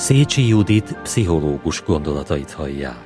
Szécsi Judit pszichológus gondolatait hallják.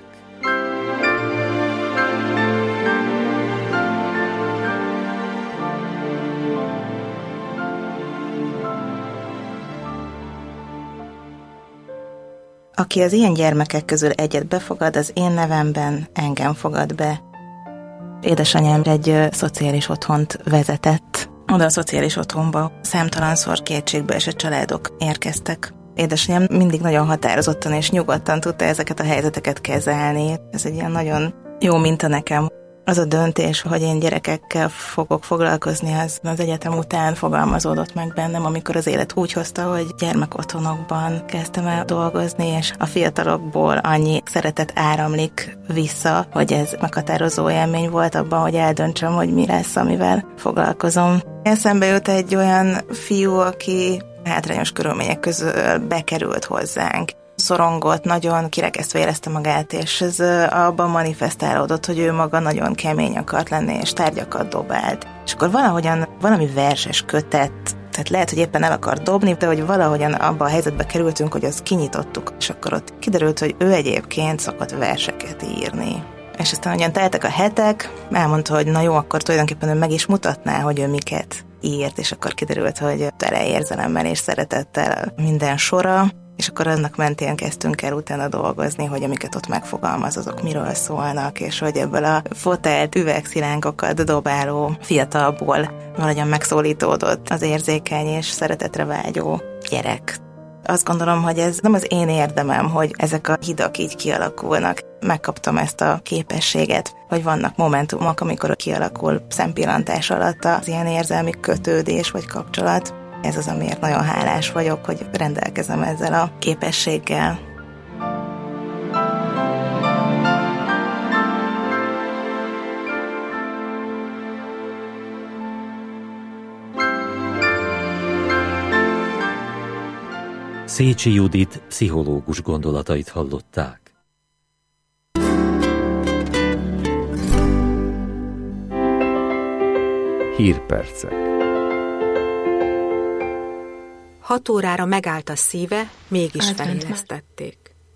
Aki az ilyen gyermekek közül egyet befogad, az én nevemben engem fogad be. Édesanyám egy szociális otthont vezetett. Oda a szociális otthonba számtalanszor kétségbe esett családok érkeztek. Édesanyám mindig nagyon határozottan és nyugodtan tudta ezeket a helyzeteket kezelni. Ez egy ilyen nagyon jó minta nekem. Az a döntés, hogy én gyerekekkel fogok foglalkozni, az egyetem után fogalmazódott meg bennem, amikor az élet úgy hozta, hogy gyermekotthonokban kezdtem el dolgozni, és a fiatalokból annyi szeretet áramlik vissza, hogy ez meghatározó élmény volt abban, hogy eldöntsem, hogy mi lesz, amivel foglalkozom. Eszembe jut egy olyan fiú, aki hátrányos körülmények közül bekerült hozzánk. Szorongott, nagyon kirekesztve érezte magát, és ez abban manifestálódott, hogy ő maga nagyon kemény akart lenni, és tárgyakat dobált. És akkor valahogyan valami verses kötet, tehát lehet, hogy éppen el akar dobni, de hogy valahogyan abba a helyzetbe kerültünk, hogy azt kinyitottuk, és akkor ott kiderült, hogy ő egyébként szokott verseket írni. És aztán hogyan teltek a hetek, elmondta, hogy na jó, akkor tulajdonképpen ő meg is mutatná, hogy ő miket írt, és akkor kiderült, hogy tele érzelemmel és szeretettel minden sora, és akkor annak mentén kezdtünk el utána dolgozni, hogy amiket ott megfogalmaz, azok miről szólnak, és hogy ebből a fotelt üvegszilánkokat dobáló fiatalból valahogyan megszólítódott az érzékeny és szeretetre vágyó gyerek. Azt gondolom, hogy ez nem az én érdemem, hogy ezek a hidak így kialakulnak. Megkaptam ezt a képességet, hogy vannak momentumok, amikor kialakul szempillantás alatt az ilyen érzelmi kötődés vagy kapcsolat. Ez az, amiért nagyon hálás vagyok, hogy rendelkezem ezzel a képességgel. Szécsi Judit pszichológus gondolatait hallották. Hírpercek. 6 órára megállt a szíve, mégis felélesztették.